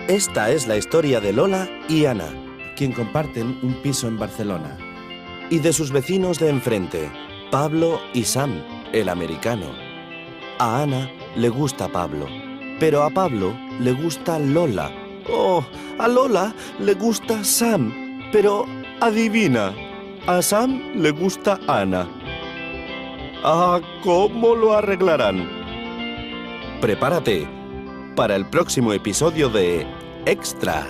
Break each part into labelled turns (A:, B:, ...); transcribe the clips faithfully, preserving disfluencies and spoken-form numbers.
A: Esta es la historia de Lola y Ana, quien comparten un piso en Barcelona, y de sus vecinos de enfrente, Pablo y Sam, el americano. A Ana le gusta Pablo, pero a Pablo le gusta Lola. Oh, a Lola le gusta Sam, pero adivina, a Sam le gusta Ana. Ah, ¿cómo lo arreglarán? Prepárate para el próximo episodio de Extra.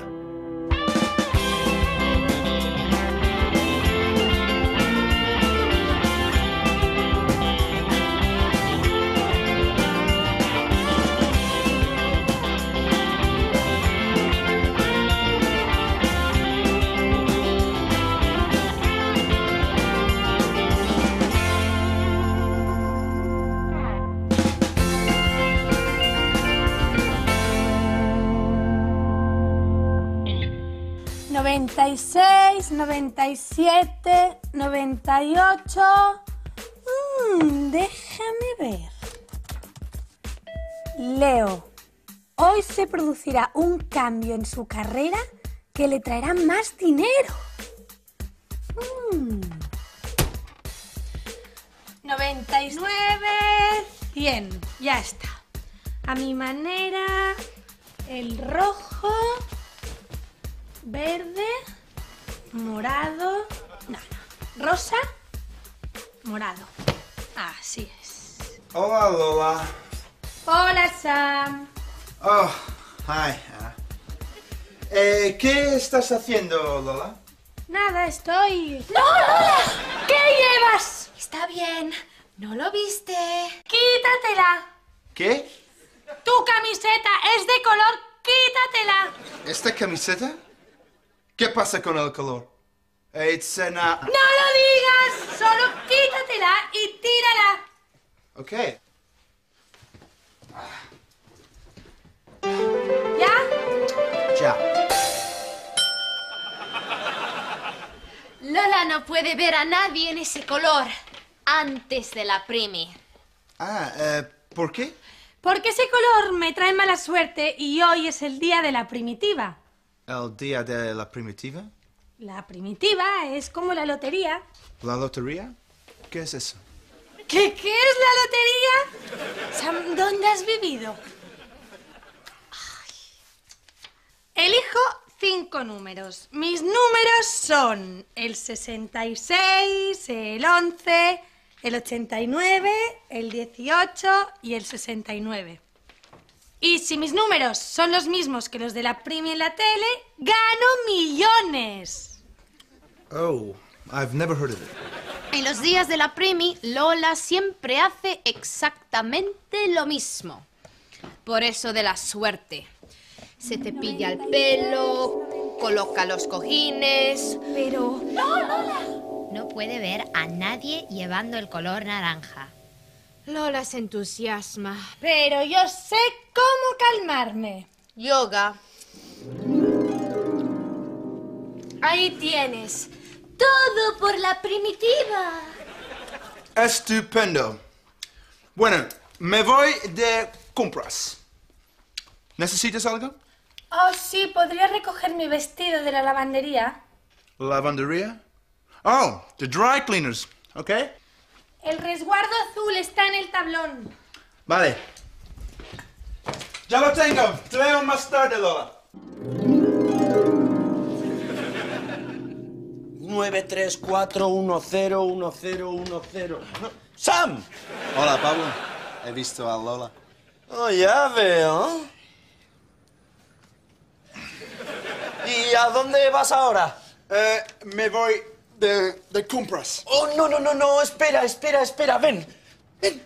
B: noventa y seis, noventa y siete, noventa y ocho... Mm, déjame ver. Leo, hoy se producirá un cambio en su carrera que le traerá más dinero. Mm. noventa y nueve, cien, ya está. A mi manera, el rojo... Verde, morado, no, no, rosa, morado. Así es.
C: Hola, Lola.
B: Hola, Sam.
C: Oh, hi, Ana. Eh, ¿qué estás haciendo, Lola?
B: Nada, estoy... ¡No, Lola! ¿Qué llevas?
D: Está bien, ¿no lo viste?
B: Quítatela.
C: ¿Qué?
B: Tu camiseta es de color, quítatela.
C: ¿Esta camiseta? ¿Qué pasa con el color? It's an... Uh...
B: No lo digas, solo quítatela y tírala.
C: Ok.
B: ¿Ya?
C: Ya.
D: Lola no puede ver a nadie en ese color antes de la primi.
C: Ah, eh, ¿por qué?
B: Porque ese color me trae mala suerte y hoy es el día de la primitiva.
C: El día de la primitiva.
B: La primitiva es como la lotería.
C: ¿La lotería? ¿Qué es eso?
B: ¿Qué, qué es la lotería? Sam, ¿dónde has vivido? Ay. Elijo cinco números. Mis números son el sesenta y seis, el once, el ochenta y nueve, el dieciocho y el sesenta y nueve. Y si mis números son los mismos que los de la primi en la tele, ¡gano millones!
C: Oh, I've never heard of it.
D: En los días de la primi, Lola siempre hace exactamente lo mismo. Por eso de la suerte. Se cepilla el pelo, coloca los cojines...
B: Pero...
D: ¡No, Lola! No puede ver a nadie llevando el color naranja. Lola se entusiasma.
B: Pero yo sé cómo calmarme.
D: Yoga. Ahí tienes. Todo por la primitiva.
C: Estupendo. Bueno, me voy de compras. ¿Necesitas algo?
B: Oh, sí, ¿podría recoger mi vestido de la lavandería?
C: ¿Lavandería? Oh, the dry cleaners, ¿ok?
B: El resguardo azul está en el tablón.
C: Vale. Ya lo tengo. Te veo más tarde, Lola.
A: nueve tres cuatro uno cero uno cero uno cero. ¡Sam!
C: Hola, Pablo. He visto a Lola.
A: Oh, ya veo. ¿Y a dónde vas ahora?
C: Eh, me voy de, de compras.
A: Oh, no, no, no, no. Espera, espera, espera. Ven. Ven.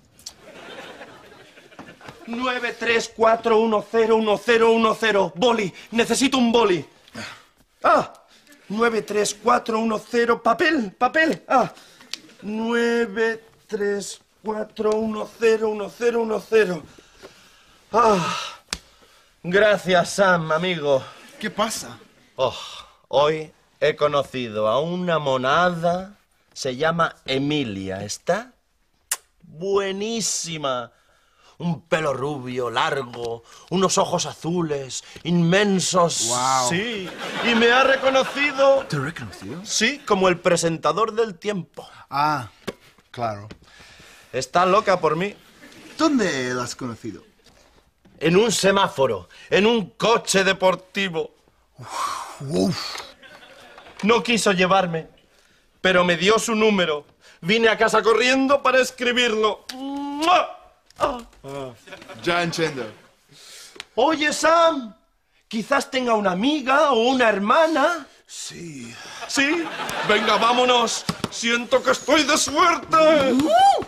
A: nueve tres cuatro uno cero uno cero uno cero. Boli. Necesito un boli. Ah. nueve tres cuatro uno cero. Papel, papel. Ah. nueve tres cuatro uno cero uno cero uno cero. Ah. Gracias, Sam, amigo.
C: ¿Qué pasa?
A: Oh, hoy he conocido a una monada. Se llama Emilia. Está buenísima. Un pelo rubio, largo, unos ojos azules, inmensos.
C: Wow.
A: Sí, y me ha reconocido.
C: ¿Te reconoció?
A: Sí, como el presentador del tiempo.
C: Ah, claro.
A: Está loca por mí.
C: ¿Dónde la has conocido?
A: En un semáforo, en un coche deportivo.
C: Uf.
A: No quiso llevarme, pero me dio su número. Vine a casa corriendo para escribirlo.
C: Ah, ya entiendo.
A: Oye, Sam, quizás tenga una amiga o una hermana.
C: Sí.
A: ¿Sí? Venga, vámonos. Siento que estoy de suerte.
B: ¡Uh!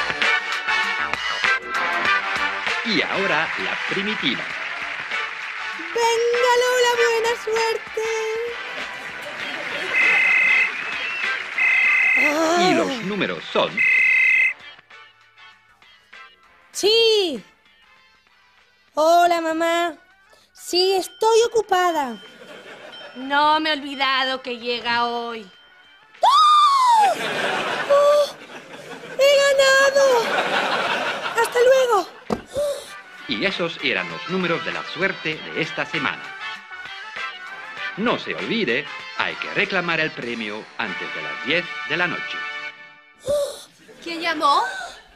E: Y ahora la primitiva.
B: Venga, Lola, buena suerte.
E: Y los números son...
B: Sí. Hola, mamá. Sí, estoy ocupada. No me he olvidado que llega hoy. ¡Oh! ¡Oh! ¡He ganado! ¡Hasta luego!
E: Y esos eran los números de la suerte de esta semana. No se olvide, hay que reclamar el premio antes de las diez de la noche.
D: ¿Quién llamó?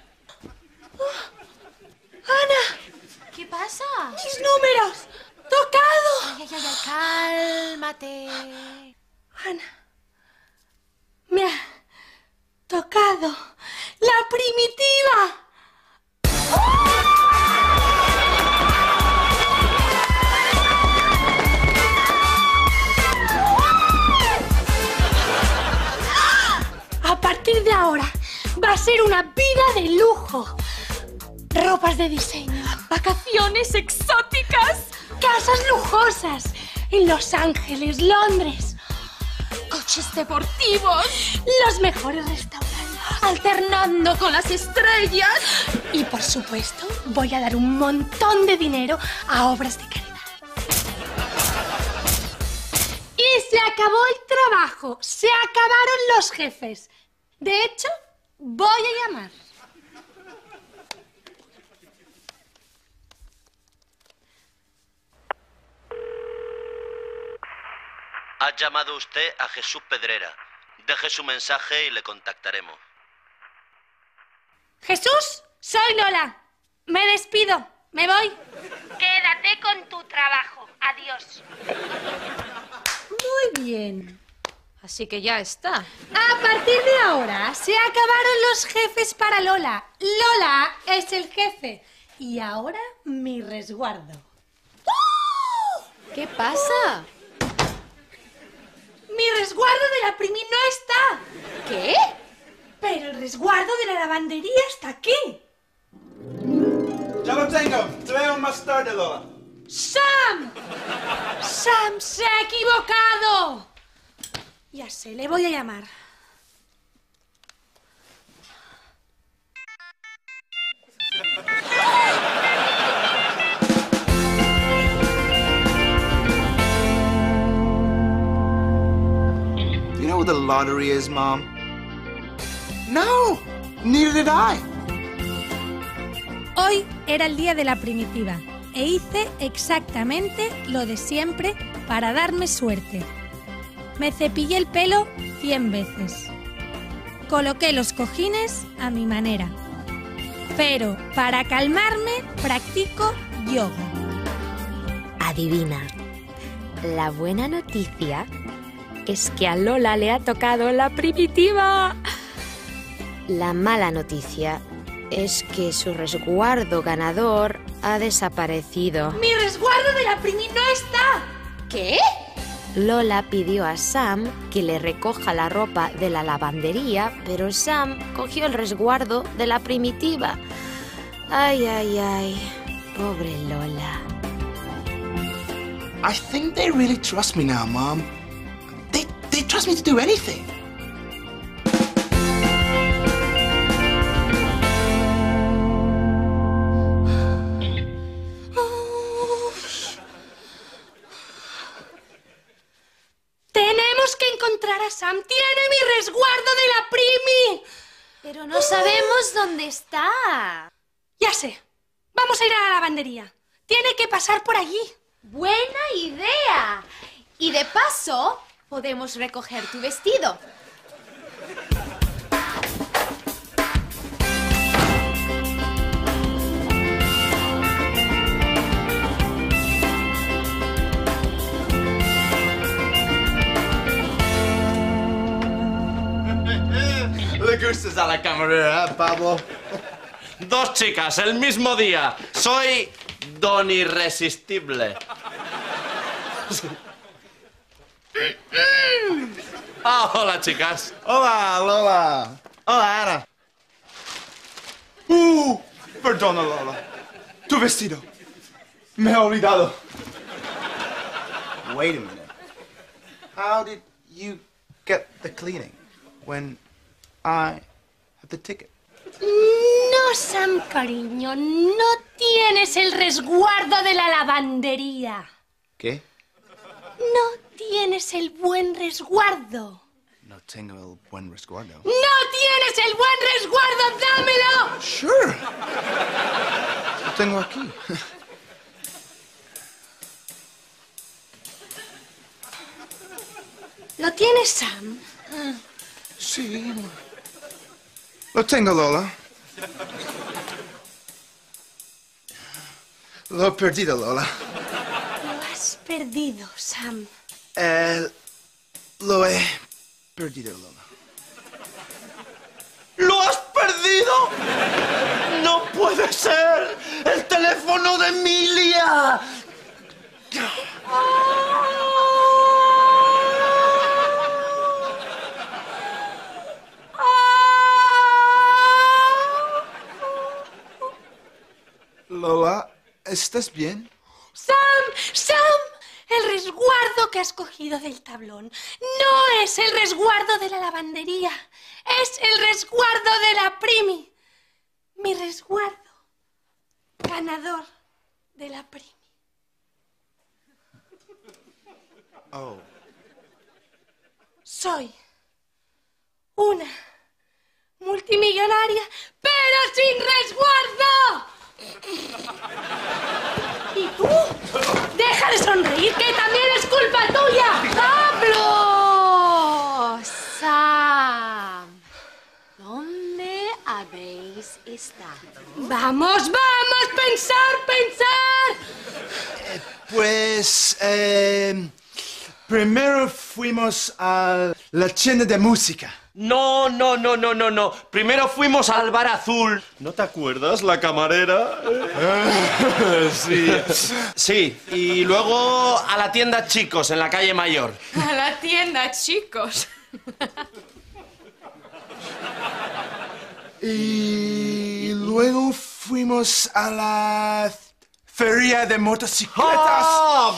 B: ¡Ana!
D: ¿Qué pasa?
B: ¡Mis números! ¡Tocado!
D: Ay, ay, ay, cálmate.
B: Ana, me ha tocado la primitiva. A partir de ahora va a ser una vida de lujo. Ropas de diseño, vacaciones exóticas, casas lujosas en Los Ángeles, Londres, coches deportivos, los mejores restaurantes, alternando con las estrellas. Y por supuesto, voy a dar un montón de dinero a obras de caridad. Y se acabó el trabajo, se acabaron los jefes. De hecho, voy a llamar.
A: Ha llamado usted a Jesús Pedrera. Deje su mensaje y le contactaremos.
B: Jesús, soy Lola. Me despido. Me voy. Quédate con tu trabajo. Adiós. Muy bien.
D: Así que ya está.
B: A partir de ahora se acabaron los jefes para Lola. Lola es el jefe. Y ahora mi resguardo.
D: ¿Qué pasa?
B: Mi resguardo de la primi no está.
D: ¿Qué?
B: Pero el resguardo de la lavandería está aquí.
C: Ya lo tengo. Trae más tarde, Lola.
B: ¡Sam! ¡Sam se ha equivocado! Ya sé, le voy a llamar.
C: Do you know what the lottery is, Mom? No, neither did I.
B: Hoy era el día de la primitiva e hice exactamente lo de siempre para darme suerte. Me cepillé el pelo cien veces. Coloqué los cojines a mi manera. Pero para calmarme practico yoga.
F: Adivina, la buena noticia es que a Lola le ha tocado la primitiva. La mala noticia es que su resguardo ganador ha desaparecido.
B: ¡Mi resguardo de la primi no está!
D: ¿Qué?
F: Lola pidió a Sam que le recoja la ropa de la lavandería, pero Sam cogió el resguardo de la primitiva. Ay, ay, ay, pobre Lola.
C: I think they really trust me now, Mom. They, they trust me to do anything.
B: Tenemos que encontrar a Sam. Tiene mi resguardo de la primi.
D: Pero no sabemos dónde está.
B: Ya sé. vamos a ir a la lavandería. Tiene que pasar por allí.
D: Buena idea. Y de paso, podemos recoger tu vestido.
C: Le gustas a la camarera, ¿eh, Pablo?
A: Dos chicas, el mismo día. Soy don irresistible. Ah, hola, chicas.
C: Hola, Lola. Hola, Ana. Uh, perdona, Lola. Tu vestido. Me he olvidado. Wait a minute. How did you get the cleaning when I have the ticket?
B: No, Sam, cariño, no tienes el resguardo de la lavandería.
C: ¿Qué?
B: No tienes el buen resguardo.
C: No tengo el buen resguardo.
B: ¡No tienes el buen resguardo! ¡Dámelo!
C: Sure. Lo tengo aquí.
B: ¿Lo tienes, Sam?
C: Sí. Lo tengo, Lola. Lo he perdido, Lola.
B: Lo has perdido, Sam.
C: Eh, lo he perdido, Lola.
A: ¿Lo has perdido? ¡No puede ser! ¡El teléfono de Emilia!
C: Lola, ¿estás bien?
B: ¡Sam! ¡Sam! El resguardo que has cogido del tablón no es el resguardo de la lavandería. Es el resguardo de la Primi. Mi resguardo. Ganador de la Primi.
C: Oh.
B: Soy una multimillonaria, pero sin resguardo. ¿Y tú? ¡Deja de sonreír, que también es culpa tuya!
D: ¡Pablo! Sam, ¿dónde habéis estado?
B: ¡Vamos, vamos! ¡Pensar, pensar!
C: Pues, eh, primero fuimos a la tienda de música.
A: No, no, no, no, no, no. Primero fuimos al bar azul. ¿No te acuerdas, la camarera?
C: Sí.
A: Sí, y luego a la tienda Chicos, en la calle Mayor.
D: A la tienda, chicos.
C: Y luego fuimos a la feria de motocicletas.
A: ¡Ah!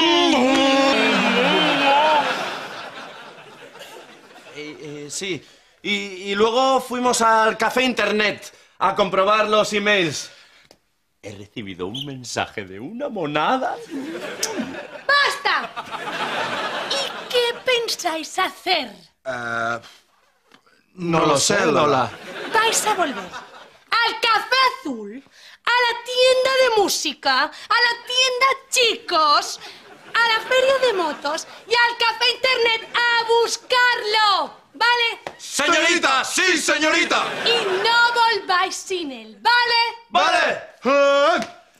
A: Eh, eh, sí, y, y luego fuimos al café internet a comprobar los emails. He recibido un mensaje de una monada.
B: ¡Basta! ¿Y qué pensáis hacer?
C: Eh,
A: No lo sé, Lola.
B: Vais a volver al Café Azul, a la tienda de música, a la tienda Chicos, a la feria de motos y al café internet a buscarlo, ¿vale?
A: ¡Señorita! ¡Sí, señorita!
B: Y no volváis sin él, ¿vale?
A: ¡Vale!
C: eh,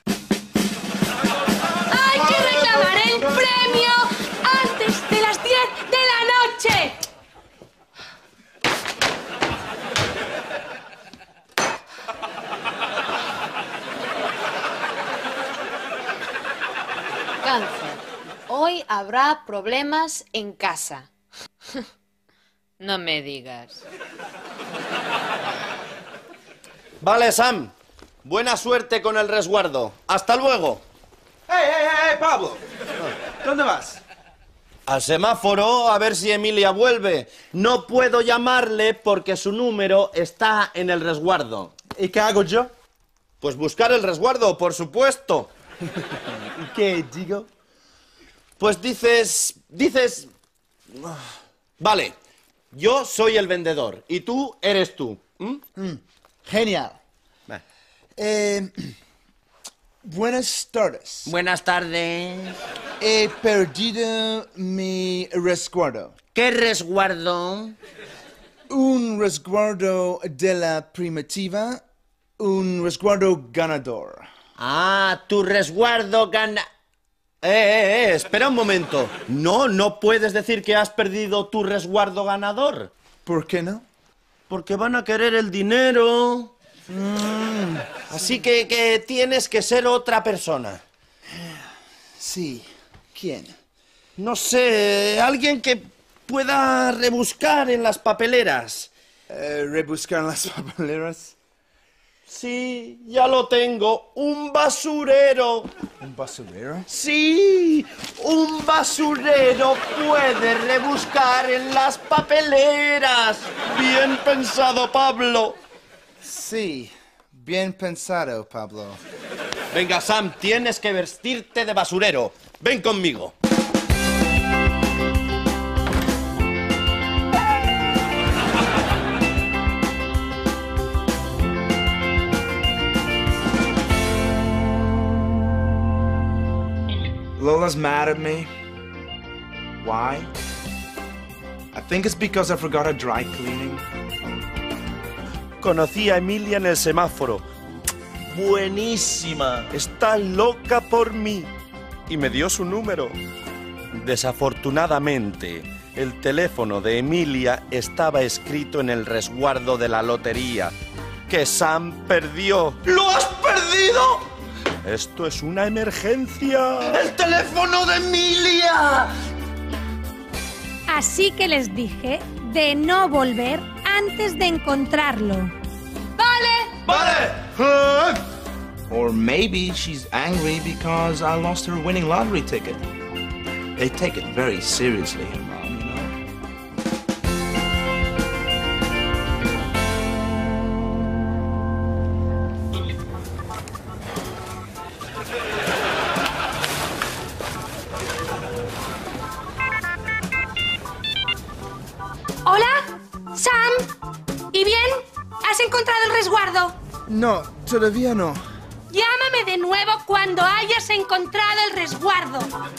B: ¡Hay que reclamar el premio antes de las diez de la noche!
F: Cáncer, hoy habrá problemas en casa. No me digas.
A: Vale, Sam. Buena suerte con el resguardo. ¡Hasta luego!
C: ¡Hey, hey, hey, Pablo! ¿Dónde vas?
A: Al semáforo a ver si Emilia vuelve. No puedo llamarle porque su número está en el resguardo.
C: ¿Y qué hago yo?
A: Pues buscar el resguardo, por supuesto.
C: ¿Y qué digo?
A: Pues dices... dices... Vale, yo soy el vendedor y tú eres tú. ¿Mm?
G: Mm, genial.
A: Va.
G: Eh,
C: Buenas tardes.
G: Buenas tardes.
C: He perdido mi resguardo.
G: ¿Qué resguardo?
C: Un resguardo de la primitiva, un resguardo ganador.
G: Ah, tu resguardo gana...
A: Eh, eh, eh, espera un momento. No, no puedes decir que has perdido tu resguardo ganador.
C: ¿Por qué no?
A: Porque van a querer el dinero.
C: Mm.
A: Así que, que tienes que ser otra persona.
C: Sí. ¿Quién?
A: No sé, alguien que pueda rebuscar en las papeleras.
C: Eh, ¿Rebuscar las papeleras?
A: Sí, ya lo tengo. Un basurero.
C: ¿Un basurero?
A: Sí, un basurero puede rebuscar en las papeleras. Bien pensado, Pablo.
C: Sí. Bien pensado, Pablo.
A: Venga, Sam, tienes que vestirte de basurero. Ven conmigo.
C: Lola's mad at me. Why? I think it's because I forgot her dry cleaning.
A: Conocí a Emilia en el semáforo. Buenísima. Está loca por mí. Y me dio su número. Desafortunadamente, el teléfono de Emilia estaba escrito en el resguardo de la lotería, que Sam perdió. ¿Lo has perdido? Esto es una emergencia. ¡El teléfono de Emilia!
B: Así que les dije de no volver antes de encontrarlo.
D: ¡Vale!
A: ¡Vale!
C: Or maybe she's angry because I lost her winning lottery ticket. They take it very seriously, her mom, you know?
B: ¿Hola? ¿Sam? ¿Y bien? ¿Has encontrado el resguardo?
C: No, todavía no.
B: Llámame de nuevo cuando hayas encontrado el resguardo.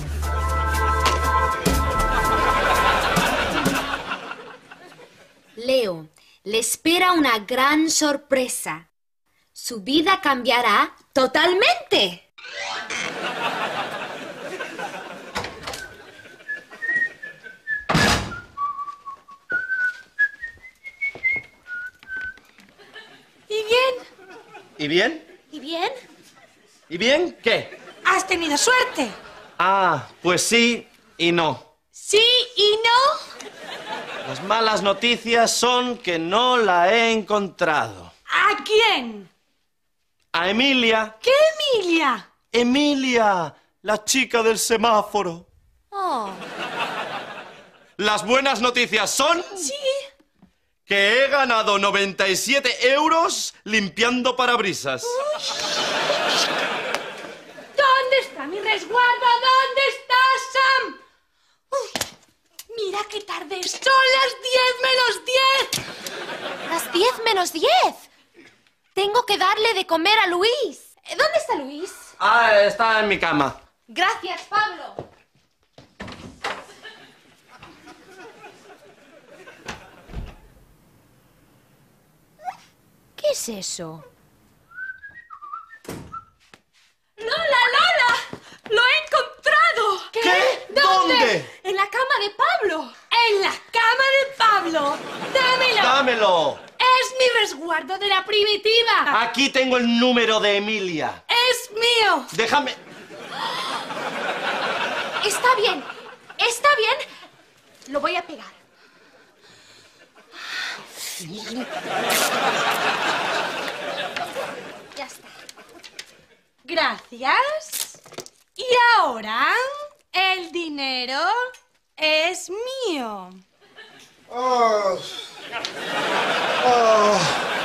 F: Leo, le espera una gran sorpresa. Su vida cambiará totalmente.
B: ¿Y bien?
A: ¿Y bien?
B: ¿Y bien?
A: ¿Y bien qué?
B: ¿Has tenido suerte?
A: Ah, pues sí y no.
B: ¿Sí y no?
A: Las malas noticias son que no la he encontrado.
B: ¿A quién?
A: A Emilia.
B: ¿Qué Emilia?
A: Emilia, la chica del semáforo.
B: Oh.
A: Las buenas noticias son
B: Sí.
A: que he ganado noventa y siete euros limpiando parabrisas.
B: ¿Dónde está mi resguardo? ¿Dónde está Sam? Uy, mira qué tarde es. Son las diez menos diez.
D: Las diez menos diez. Tengo que darle de comer a Luis. ¿Dónde está Luis?
A: Ah, está en mi cama.
D: Gracias, Pablo.
F: ¿Qué es eso?
B: ¡Lola, Lola! ¡Lo he encontrado!
A: ¿Qué? ¿Dónde?
B: En la cama de Pablo. En la cama de Pablo. ¡Dámelo!
A: ¡Dámelo!
B: Es mi resguardo de la primitiva.
A: Aquí tengo el número de Emilia.
B: Es mío.
A: Déjame...
D: Está bien. Está bien. Lo voy a pegar. Ya está.
B: Gracias. Y ahora el dinero es mío.
C: Oh. Oh.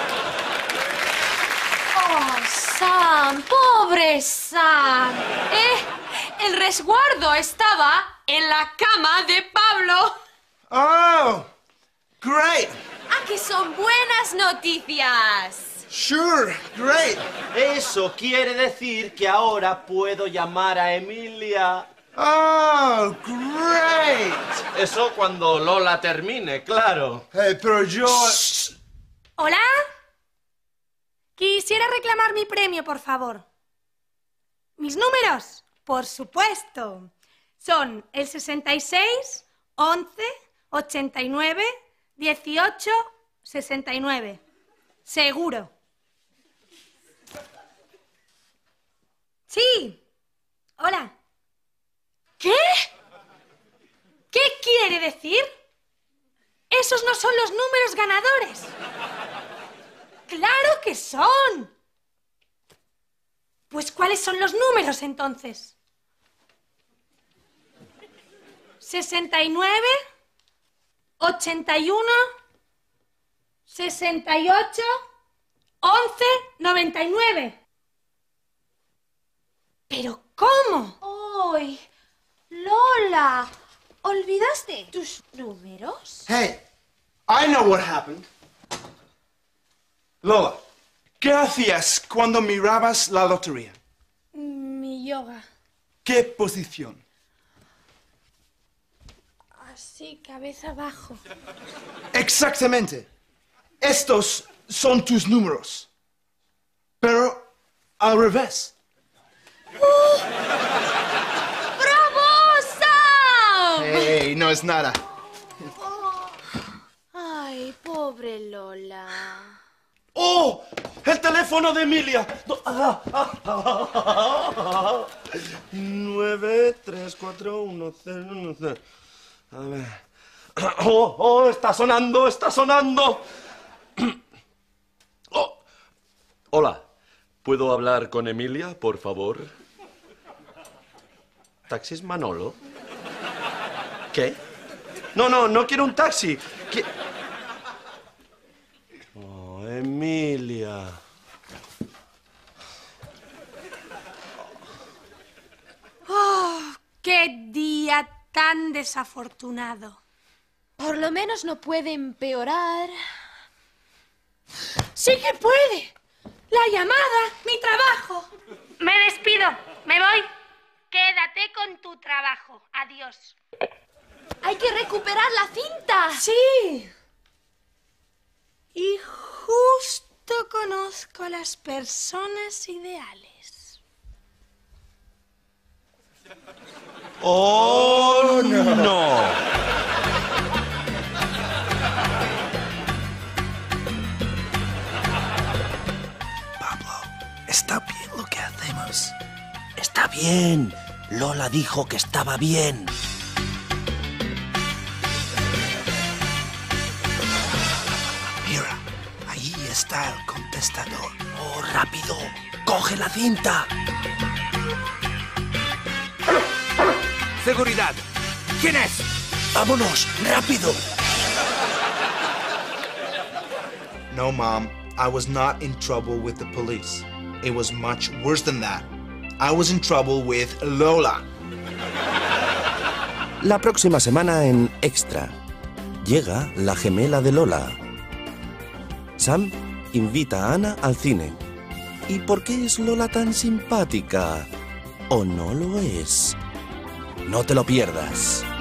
D: Oh, Sam, pobre Sam. Eh, el resguardo estaba en la cama de Pablo.
C: Oh. Great.
D: ¡Ah, que son buenas noticias!
C: Sure, great.
A: Eso quiere decir que ahora puedo llamar a Emilia.
C: Oh, great.
A: Eso cuando Lola termine, claro.
C: Hey, pero yo...
B: ¿Hola? Quisiera reclamar mi premio, por favor. Mis números, por supuesto, son el sesenta y seis, once, ochenta y nueve, dieciocho, sesenta y nueve. Seguro. Sí. Hola. ¿Qué? ¿Qué quiere decir? Esos no son los números ganadores. ¡Claro que son! Pues, ¿cuáles son los números, entonces? sesenta y nueve, ochenta y uno, sesenta y ocho, once, noventa y nueve. ¿Pero cómo?
D: ¡Ay! Lola, ¿olvidaste tus números?
C: Hey, I know what happened. Lola, ¿qué hacías cuando mirabas la lotería?
B: Mi yoga.
C: ¿Qué posición?
B: Así, cabeza abajo.
C: Exactamente. Estos son tus números. Pero al revés.
D: ¡Bravo, Sam!
C: Hey, no es nada.
D: Ay, pobre Lola.
A: ¡Oh! ¡El teléfono de Emilia! Nueve, tres, cuatro, uno, cero, uno, cero. A ver. ¡Oh! ¡Oh! ¡Está sonando! ¡Está sonando! Oh. Hola. ¿Puedo hablar con Emilia, por favor? ¿Taxis Manolo? ¿Qué? No, no, no quiero un taxi. ¿Qué? Oh, Emilia.
B: ¡Oh, qué día tan desafortunado!
D: Por lo menos no puede empeorar.
B: ¡Sí que puede! ¡La llamada! ¡Mi trabajo! Me despido. Me voy. Quédate con tu trabajo. Adiós.
D: ¡Hay que recuperar la cinta!
B: Sí. Y justo conozco a las personas ideales.
A: ¡Oh, no!
H: Está bien lo que hacemos. Está bien. Lola dijo que estaba bien. Mira, ahí está el contestador. Oh, rápido. Coge la cinta.
I: Seguridad. ¿Quién es?
H: Vámonos, rápido.
C: No, Mom. I was not in trouble with the police. It was much worse than that. I was in trouble with Lola.
A: La próxima semana en Extra. Llega la gemela de Lola. Sam invita a Ana al cine. ¿Y por qué es Lola tan simpática? ¿O no lo es? No te lo pierdas.